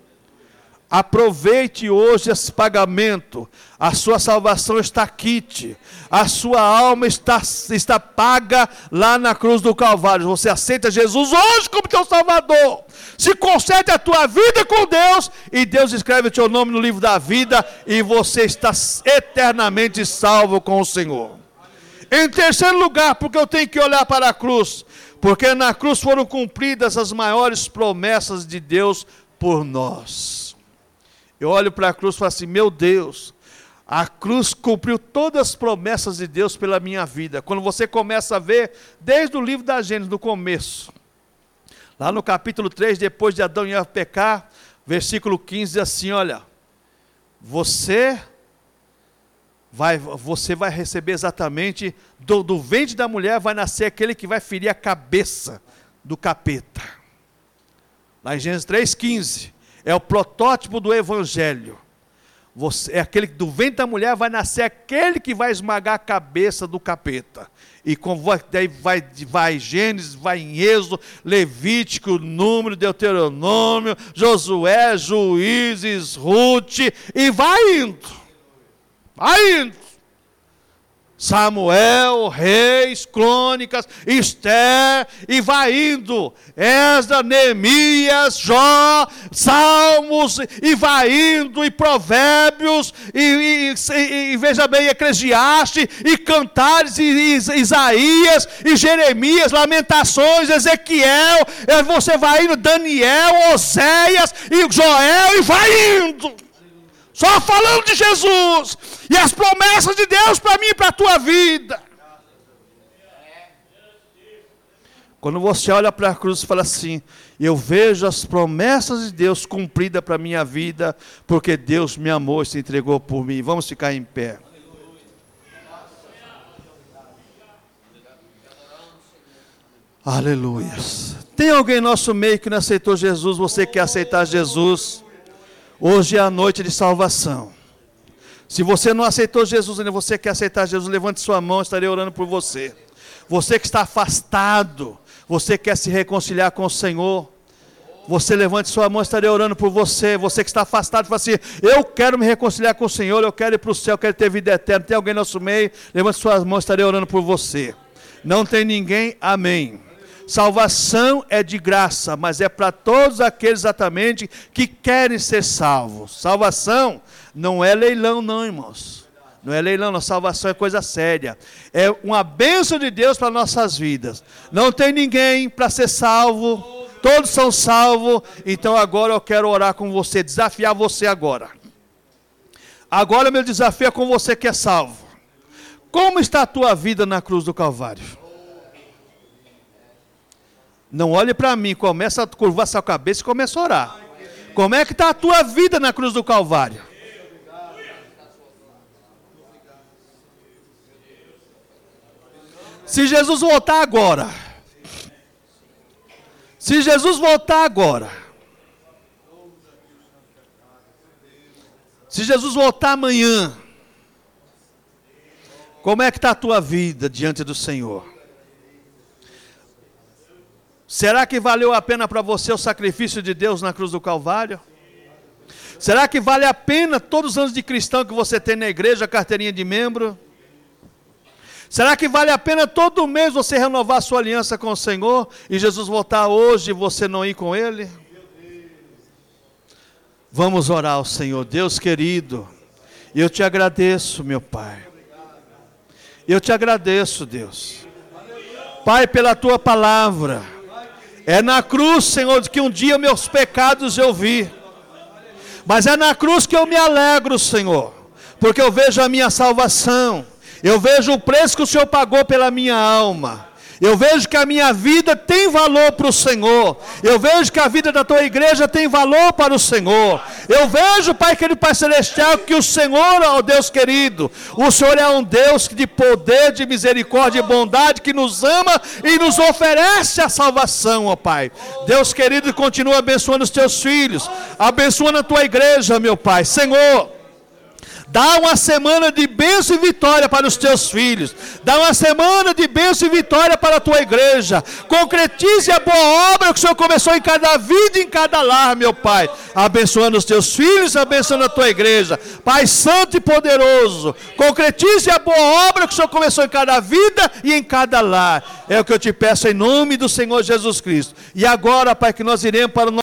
Aproveite hoje esse pagamento. A sua salvação está quite. A sua alma está, está paga lá na cruz do Calvário. Você aceita Jesus hoje como teu Salvador. Se concede a tua vida com Deus, e Deus escreve o teu nome no livro da vida, e você está eternamente salvo com o Senhor. Em terceiro lugar, porque eu tenho que olhar para a cruz, porque na cruz foram cumpridas as maiores promessas de Deus por nós. Eu olho para a cruz e falo assim: meu Deus, a cruz cumpriu todas as promessas de Deus pela minha vida. Quando você começa a ver, desde o livro da Gênesis, no começo, lá no capítulo três, depois de Adão e Eva pecar, versículo quinze, diz assim, olha, você vai, você vai receber exatamente, do, do ventre da mulher vai nascer aquele que vai ferir a cabeça do capeta. Lá em Gênesis três, quinze, é o protótipo do evangelho. Você, é aquele do ventre da mulher vai nascer aquele que vai esmagar a cabeça do capeta. E com, daí vai, vai Gênesis, vai em Êxodo, Levítico, Número, Deuteronômio, Josué, Juízes, Ruth, e vai indo. Vai indo. Samuel, Reis, Crônicas, Esther, e vai indo, Esdras, Neemias, Jó, Salmos, e vai indo, e Provérbios, e, e, e, e veja bem, Eclesiastes, e Cantares, e, e Isaías, e Jeremias, Lamentações, Ezequiel, e você vai indo, Daniel, Oséias, e Joel, e vai indo. Só falando de Jesus e as promessas de Deus para mim e para a tua vida. Quando você olha para a cruz e fala assim, Eu vejo as promessas de Deus cumpridas para a minha vida, porque Deus me amou e se entregou por mim. Vamos ficar em pé. Aleluia. Tem alguém em nosso meio que não aceitou Jesus? Você quer aceitar Jesus? Hoje é a noite de salvação. Se você não aceitou Jesus ainda, você quer aceitar Jesus, levante sua mão, estarei orando por você. Você que está afastado, você quer se reconciliar com o Senhor, você levante sua mão, estarei orando por você. Você que está afastado, fala assim, eu quero me reconciliar com o Senhor, eu quero ir para o céu, eu quero ter vida eterna. Tem alguém no nosso meio? Levante suas mãos, estarei orando por você. Não tem ninguém? Amém. Salvação é de graça, mas é para todos aqueles exatamente que querem ser salvos. Salvação não é leilão não, irmãos. Não é leilão, não. Salvação é coisa séria. É uma bênção de Deus para nossas vidas. Não tem ninguém para ser salvo. Todos são salvos. Então agora eu quero orar com você, desafiar você agora. Agora meu desafio é com você que é salvo. Como está a tua vida na cruz do Calvário? Não olhe para mim, começa a curvar sua cabeça e começa a orar. Como é que está a tua vida na cruz do Calvário? Se Jesus voltar agora, se Jesus voltar agora, se Jesus voltar amanhã, como é que está a tua vida diante do Senhor? Será que valeu a pena para você o sacrifício de Deus na cruz do Calvário? Será que vale a pena todos os anos de cristão que você tem na igreja, a carteirinha de membro? Será que vale a pena todo mês você renovar a sua aliança com o Senhor e Jesus voltar hoje e você não ir com Ele? Vamos orar ao Senhor. Deus querido, eu te agradeço, meu Pai. Eu te agradeço, Deus. Pai, pela Tua palavra. É na cruz, Senhor, que um dia meus pecados eu vi. Mas é na cruz que eu me alegro, Senhor. Porque eu vejo a minha salvação. Eu vejo o preço que o Senhor pagou pela minha alma. Eu vejo que a minha vida tem valor para o Senhor. Eu vejo que a vida da tua igreja tem valor para o Senhor. Eu vejo, Pai querido, Pai celestial, que o Senhor, ó Deus querido, o Senhor é um Deus de poder, de misericórdia e bondade, que nos ama e nos oferece a salvação, ó Pai. Deus querido, continua abençoando os teus filhos, abençoando a tua igreja, meu Pai. Senhor, dá uma semana de bênção e vitória para os teus filhos. Dá uma semana de bênção e vitória para a tua igreja. Concretize a boa obra que o Senhor começou em cada vida e em cada lar, meu Pai. Abençoando os teus filhos, abençoando a tua igreja. Pai santo e poderoso, concretize a boa obra que o Senhor começou em cada vida e em cada lar. É o que eu te peço em nome do Senhor Jesus Cristo. E agora, Pai, que nós iremos para o